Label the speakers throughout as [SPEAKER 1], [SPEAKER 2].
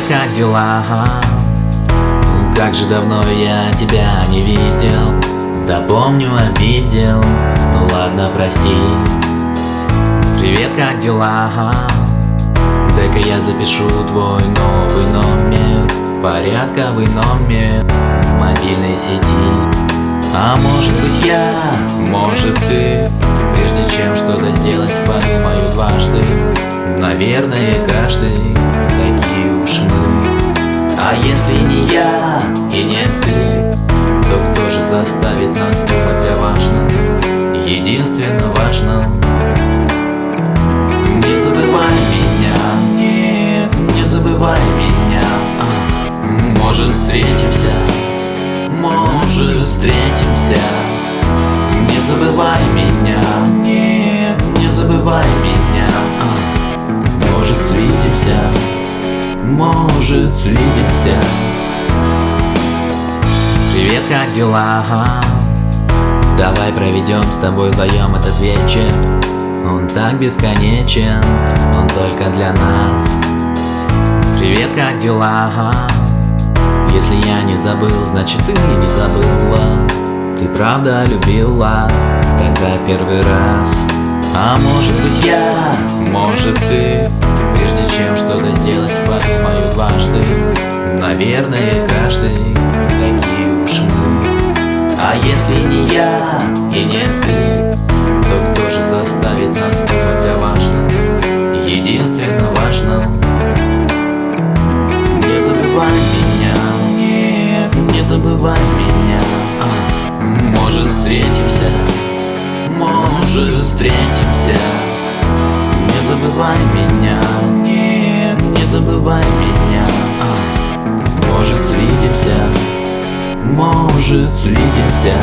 [SPEAKER 1] Привет, как дела? Как же давно я тебя не видел. Да помню, обидел, ну ладно, прости. Привет, как дела? Дай-ка я запишу твой новый номер, порядковый номер мобильной сети. А может быть я, может ты, прежде чем что-то сделать, подумаю дважды. Наверное, каждый такие уж мы. А если не я и не ты, то кто же заставит нас думать о важном, единственно важном? Не забывай меня, нет, не забывай меня. Может встретимся, может встретимся. Не забывай меня, нет, не забывай меня. Может свидимся, может свидимся. Привет, как дела? Давай проведем с тобой вдвоем этот вечер. Он так бесконечен, он только для нас. Привет, как дела? Если я не забыл, значит ты не забыла. Ты правда любила тогда первый раз. А может быть я, может ты, прежде чем что-то сделать, подумаю дважды. Наверное, каждый такие уж мы. А если не я и не ты, то кто же заставит нас думать о важном, единственно важном? Не забывай меня, нет, не забывай меня. Может встретимся, может встретимся. Не забывай меня, нет, не забывай меня. Может свидимся, может свидимся.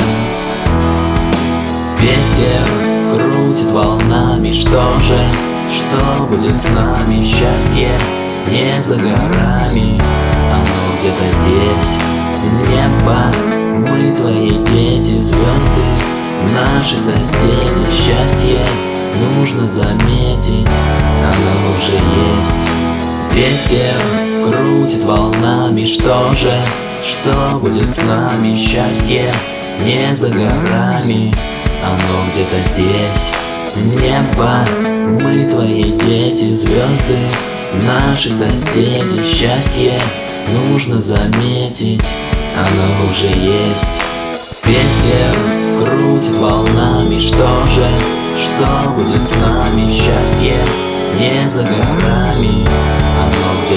[SPEAKER 1] Ветер крутит волнами, что же, что будет с нами? Счастье не за горами, оно где-то здесь. Небо, мы твои дети, звезды, наши соседи. Счастье нужно заметить, оно уже есть. Ветер крутит волнами, что же, что будет с нами? Счастье не за горами, оно где-то здесь. Небо, мы твои дети, звезды, наши соседи. Счастье нужно заметить, оно уже есть. Ветер крутит волнами, что же, что будет с нами? Счастье не за горами, оно